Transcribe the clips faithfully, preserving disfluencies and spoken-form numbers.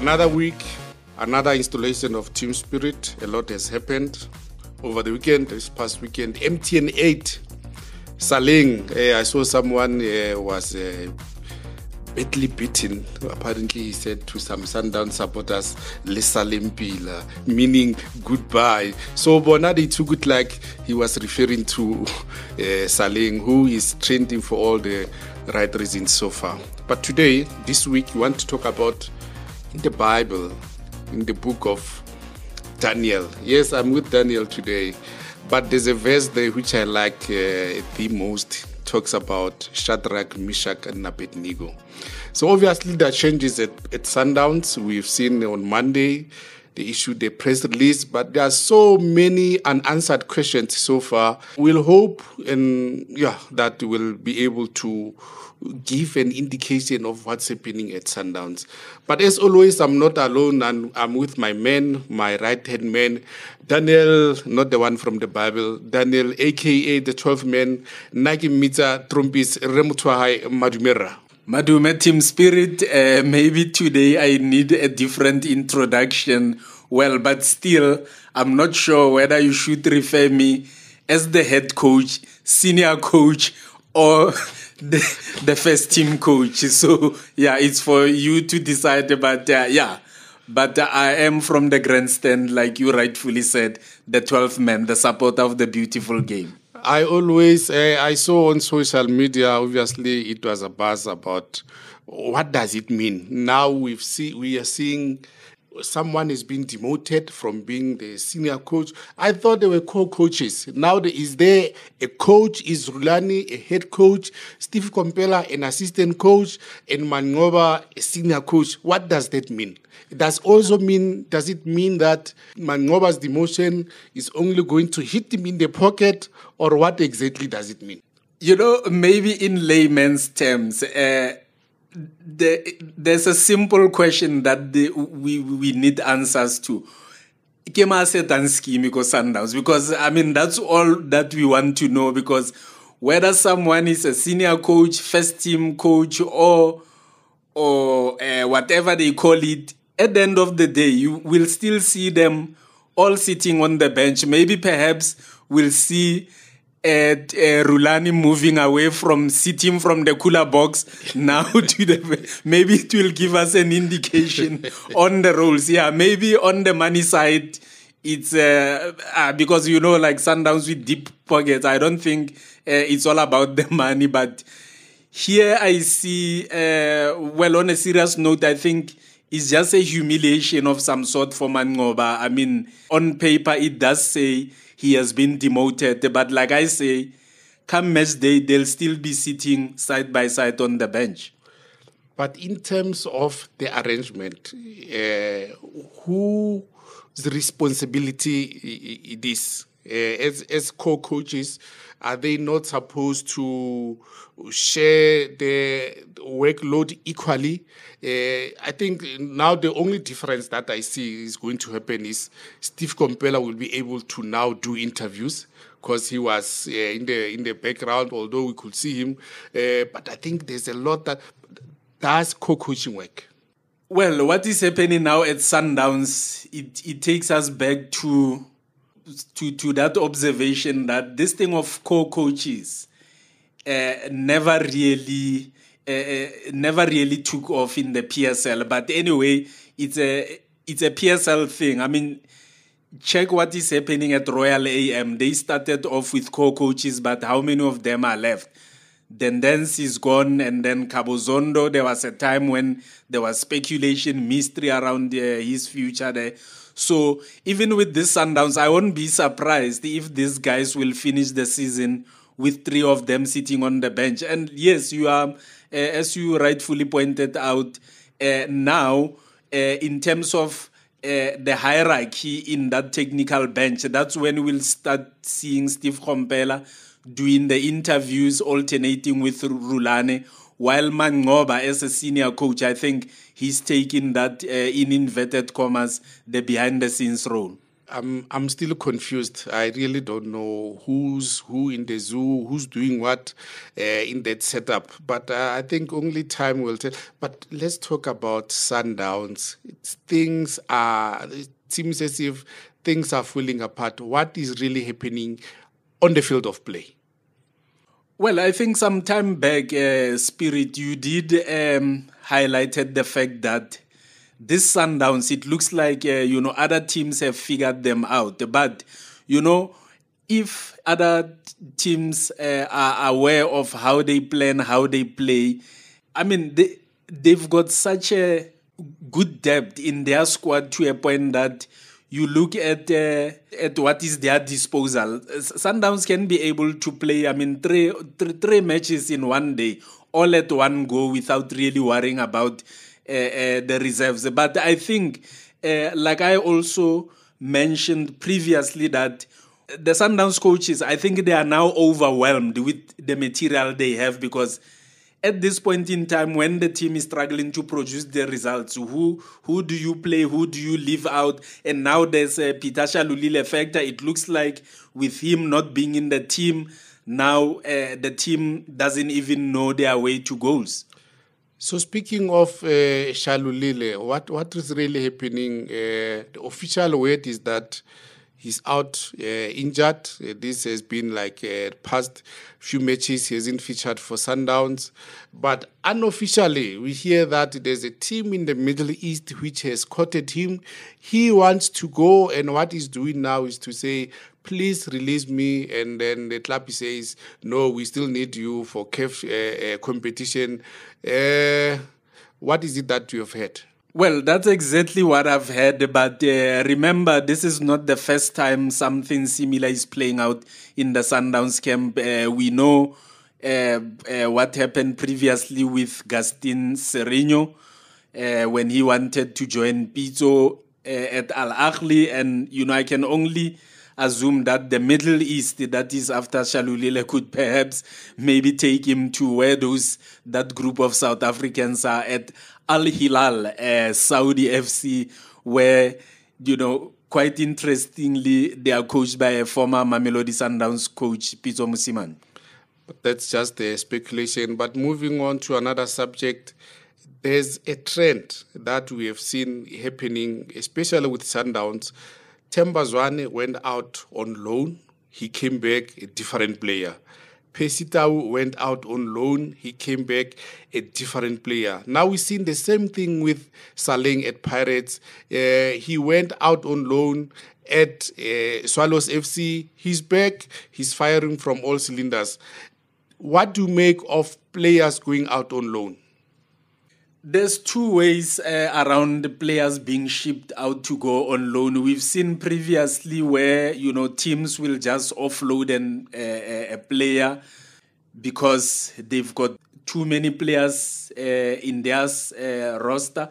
Another week, another installation of Team Spirit. A lot has happened over the weekend, this past weekend. M T N eight, Saleng. Uh, I saw someone uh, was uh, badly beaten. Apparently, he said to some Sundown supporters, "Le Salempila," meaning goodbye. So Bonadi took it like he was referring to uh, Saleng, who is trending for all the right reasons so far. But today, this week, we want to talk about in the Bible, in the book of Daniel. Yes, I'm with Daniel today, but there's a verse there which I like uh, the most. Talks about Shadrach, Meshach, and Abednego. So obviously that changes at, at Sundowns. We've seen on Monday they issued a press release, but there are so many unanswered questions so far. We'll hope and yeah that we'll be able to give an indication of what's happening at Sundowns. But as always, I'm not alone, and I'm with my man, my right-hand man, Daniel, not the one from the Bible, Daniel, a k a the twelfth man, Nagi Mita Trumpis Remutwahai Madumera. Madume Team Spirit, uh, maybe today I need a different introduction. Well, but still, I'm not sure whether you should refer me as the head coach, senior coach, or the, the first team coach. So, yeah, it's for you to decide. But, uh, yeah, but uh, I am from the grandstand, like you rightfully said, the twelfth man, the supporter of the beautiful game. I always, uh, I saw on social media, obviously, it was a buzz about what does it mean. Now we've see, we are seeing someone is being demoted from being the senior coach. I thought they were co-coaches. Now there, is there a coach? Is Rulani a head coach? Steve Komphela an assistant coach? And Mangoba a senior coach? What does that mean? It does also mean, does it mean that Mangoba's demotion is only going to hit him in the pocket, or what exactly does it mean? You know, maybe in layman's terms, uh, the, there's a simple question that the, we we need answers to. Because I mean, that's all that we want to know, because whether someone is a senior coach, first team coach, or or uh, whatever they call it, at the end of the day, you will still see them all sitting on the bench. Maybe perhaps we'll see uh, uh, Rulani moving away from sitting from the cooler box now to the... Maybe it will give us an indication on the roles. Yeah, maybe on the money side, it's... Uh, uh, because, you know, like Sundowns with deep pockets, I don't think uh, it's all about the money. But here I see... Uh, well, on a serious note, I think... it's just a humiliation of some sort for Mangoba. I mean, on paper, it does say he has been demoted. But like I say, come match day, they'll still be sitting side by side on the bench. But in terms of the arrangement, uh, whose responsibility it is? Uh, as, as co-coaches, are they not supposed to share the workload equally? Uh, I think now the only difference that I see is going to happen is Steve Komphela will be able to now do interviews, because he was uh, in the in the background, although we could see him. Uh, but I think there's a lot that does co-coaching work. Well, what is happening now at Sundowns, it, it takes us back to... To, to that observation that this thing of co-coaches uh, never really uh, never really took off in the P S L. But anyway, it's a it's a P S L thing. I mean, check what is happening at Royal A M. They started off with co-coaches, but how many of them are left? Dendence is gone, and then Cabo Zondo, there was a time when there was speculation, mystery around uh, his future there. So even with this Sundowns, I won't be surprised if these guys will finish the season with three of them sitting on the bench. And yes, you are, uh, as you rightfully pointed out, uh, now uh, in terms of uh, the hierarchy in that technical bench, that's when we'll start seeing Steve Komphela doing the interviews, alternating with Rulane, while Mangoba, as a senior coach, I think he's taking that, uh, in inverted commas, the behind-the-scenes role. I'm I'm still confused. I really don't know who's who in the zoo, who's doing what uh, in that setup. But uh, I think only time will tell. But let's talk about Sundowns. It's, things are. It seems as if things are falling apart. What is really happening on the field of play? Well, I think some time back, uh, Spirit, you did um, highlighted the fact that this Sundowns, it looks like, uh, you know, other teams have figured them out. But, you know, if other teams uh, are aware of how they plan, how they play, I mean, they, they've got such a good depth in their squad to a point that you look at uh, at what is their disposal. Sundowns can be able to play, I mean, three, three, three matches in one day, all at one go without really worrying about Uh, uh, the reserves. But I think, uh, like I also mentioned previously, that the Sundowns coaches, I think they are now overwhelmed with the material they have, because at this point in time, when the team is struggling to produce the results, who who do you play, who do you leave out? And now there's a Peter Shalulile factor. It looks like with him not being in the team, now uh, the team doesn't even know their way to goals. So speaking of uh, Shalulile, what, what is really happening? Uh, the official word is that he's out uh, injured. Uh, this has been like uh, past few matches. He hasn't featured for Sundowns. But unofficially, we hear that there's a team in the Middle East which has courted him. He wants to go, and what he's doing now is to say, please release me. And then the club says, no, we still need you for C A F uh, uh, competition. Uh, what is it that you have heard? Well, that's exactly what I've heard. But uh, remember, this is not the first time something similar is playing out in the Sundowns camp. Uh, we know uh, uh, what happened previously with Gaston Sereno uh, when he wanted to join Pizzo uh, at Al Ahly. And, you know, I can only assume that the Middle East, that is after Shalulile, could perhaps maybe take him to where those that group of South Africans are at Al Hilal, uh, Saudi F C, where, you know, quite interestingly, they are coached by a former Mamelodi Sundowns coach, Pitso Mosimane. But that's just a speculation. But moving on to another subject, there's a trend that we have seen happening, especially with Sundowns. Themba Zwane went out on loan. He came back a different player. Percy Tau went out on loan. He came back a different player. Now we're seeing the same thing with Saleng at Pirates. Uh, he went out on loan at uh, Swallows F C. He's back. He's firing from all cylinders. What do you make of players going out on loan? There's two ways uh, around the players being shipped out to go on loan. We've seen previously where, you know, teams will just offload an, uh, a player because they've got too many players uh, in their uh, roster.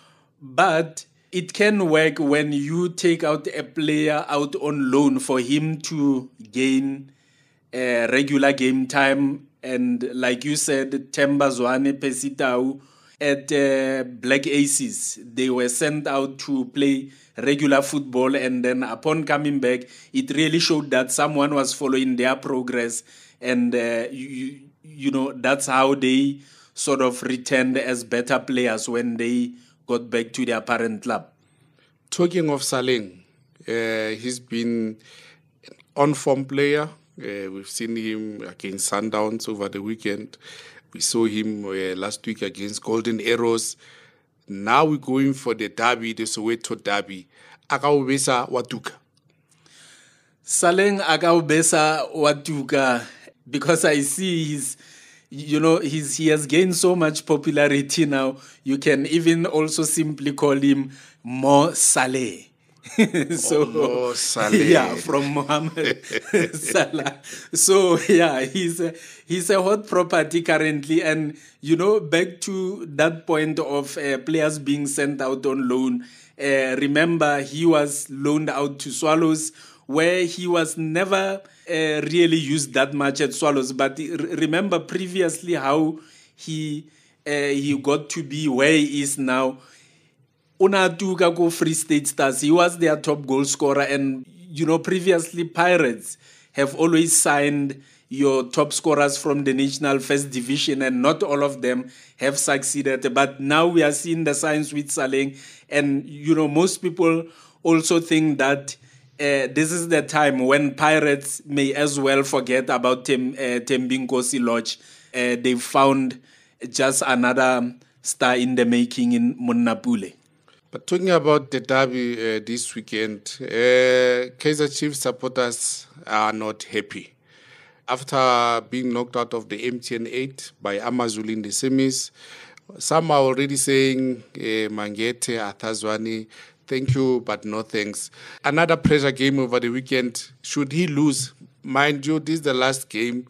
But it can work when you take out a player out on loan for him to gain uh, regular game time. And like you said, Themba Zwane, Percy Tau, at uh, Black Aces, they were sent out to play regular football, and then upon coming back, it really showed that someone was following their progress, and uh, you, you know, that's how they sort of returned as better players when they got back to their parent club. Talking of Saleng, uh, he's been an on-form player. Uh, we've seen him against Sundowns over the weekend. We saw him uh, last week against Golden Arrows. Now we're going for the derby, the Soweto derby. Akaubesa Watuka. Saleng Akaubesa Watuka, because I see he's, you know, he's, he has gained so much popularity now. You can even also simply call him Mo Saleh. so oh, Saleh. Yeah, from Mohamed Salah. So yeah, he's a, he's a hot property currently, and you know, back to that point of uh, players being sent out on loan. Uh, remember, he was loaned out to Swallows, where he was never uh, really used that much at Swallows. But remember previously how he uh, he got to be where he is now. Unatuka go Free State Stars. He was their top goal scorer, and you know previously Pirates have always signed your top scorers from the National First Division, and not all of them have succeeded. But now we are seeing the signs with Saleng, and you know most people also think that uh, this is the time when Pirates may as well forget about Tem, uh, Tembinkosi Lodge. Uh, they found just another star in the making in Munnapule. But talking about the derby uh, this weekend, uh, Kaizer Chiefs supporters are not happy. After being knocked out of the M T N eight by Amazulu in the semis, some are already saying, uh, Mangete, Athazwani, thank you, but no thanks. Another pressure game over the weekend. Should he lose? Mind you, this is the last game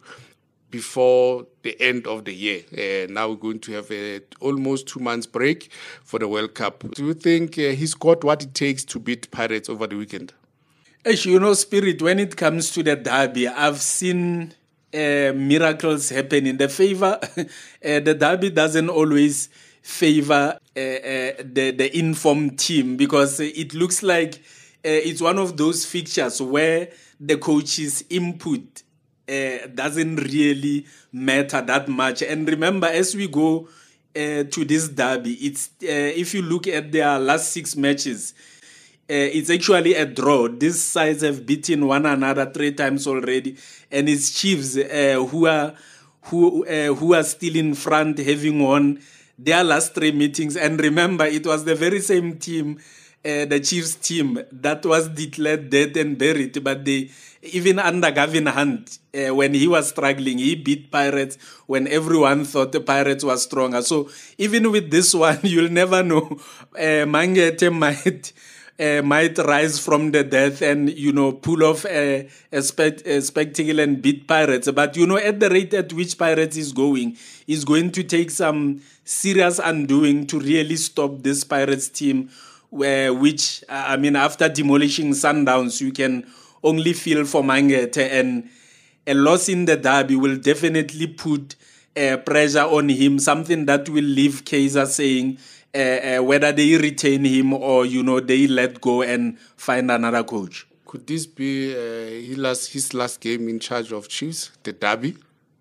before the end of the year. Uh, now we're going to have a almost two months break for the World Cup. Do you think uh, he's got what it takes to beat Pirates over the weekend? As you know, Spirit, when it comes to the derby, I've seen uh, miracles happen in the favor. uh, the derby doesn't always favor uh, uh, the, the informed team, because it looks like uh, it's one of those fixtures where the coach's input uh, doesn't really matter that much. And remember, as we go uh, to this derby, it's uh, if you look at their last six matches, Uh, it's actually a draw. These sides have beaten one another three times already, and it's Chiefs uh, who are who uh, who are still in front, having won their last three meetings. And remember, it was the very same team, uh, the Chiefs team, that was declared dead and buried. But they, even under Gavin Hunt, uh, when he was struggling, he beat Pirates when everyone thought the Pirates was stronger. So even with this one, you'll never know. Uh, Mangete might. Uh, might rise from the death and, you know, pull off a, a, spect- a spectacle and beat Pirates. But, you know, at the rate at which Pirates is going, is going to take some serious undoing to really stop this Pirates team, where, which, uh, I mean, after demolishing Sundowns, you can only feel for Mangete. And a loss in the derby will definitely put uh, pressure on him, something that will leave Kaizer saying, Uh, uh, whether they retain him or, you know, they let go and find another coach. Could this be uh, his, last, his last game in charge of Chiefs, the derby?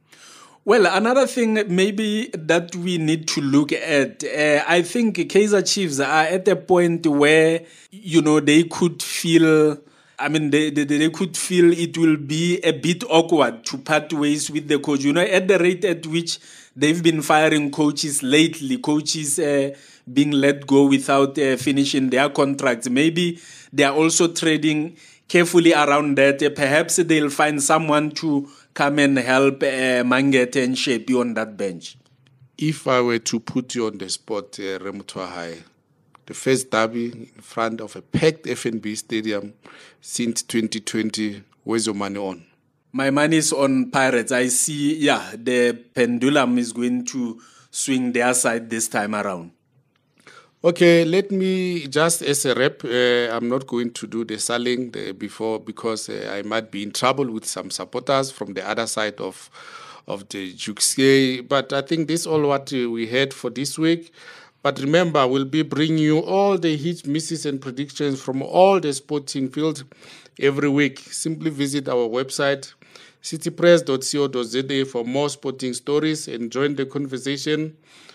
Well, another thing maybe that we need to look at, uh, I think Kaizer Chiefs are at a point where, you know, they could feel, I mean, they, they, they could feel it will be a bit awkward to part ways with the coach. You know, at the rate at which they've been firing coaches lately, coaches uh, being let go without uh, finishing their contracts. Maybe they are also trading carefully around that. Uh, perhaps they'll find someone to come and help uh, Mangete and Shepi on that bench. If I were to put you on the spot, uh, Remotwahai, the first derby in front of a packed F N B stadium since twenty twenty, where's your money on? My money is on Pirates. I see, yeah, the pendulum is going to swing their side this time around. Okay, let me just as a rep, uh, I'm not going to do the selling the before because uh, I might be in trouble with some supporters from the other side of of the Juxie. But I think this is all what uh, we had for this week. But remember, we'll be bringing you all the hits, misses, and predictions from all the sporting fields every week. Simply visit our website, citypress dot co dot za, for more sporting stories and join the conversation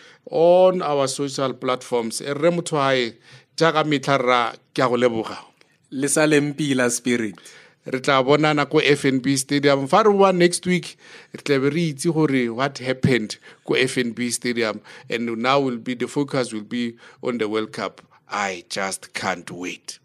on our social platforms. E re motho hae jaaka metlhara ke a go leboga. Le sa lempila Spirit. Re tla bonana ko F N B Stadium. Fa re bua next week, re tla be re itse gore what happened ko F N B Stadium, and now will be the focus will be on the World Cup. I just can't wait.